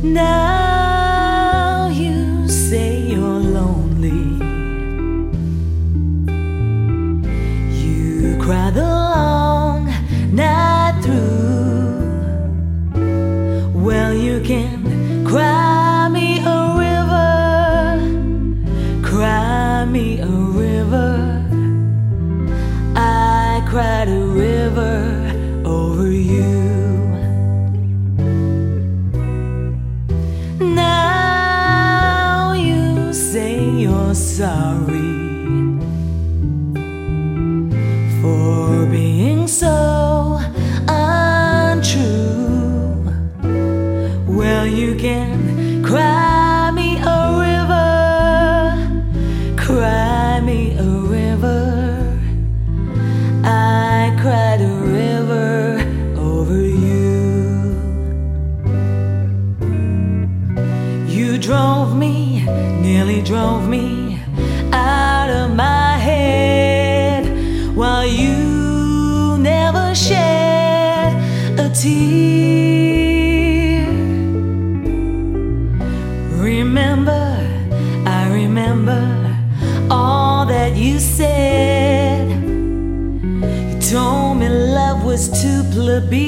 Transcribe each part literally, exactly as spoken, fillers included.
Now you say you're lonely. You cry the long night through. Well, you can cry me a river, cry me a river. I cried a river over you. Now you say you're sorry for being so untrue. Well, you can cry me a river, cry me a river. I cried a river over you. You drove me, nearly drove me out of my head, while you never shed a tear. Remember, I remember all that you said. You told me love was too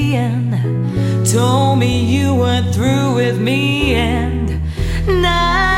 plebeian, told me you weren't through with me, and now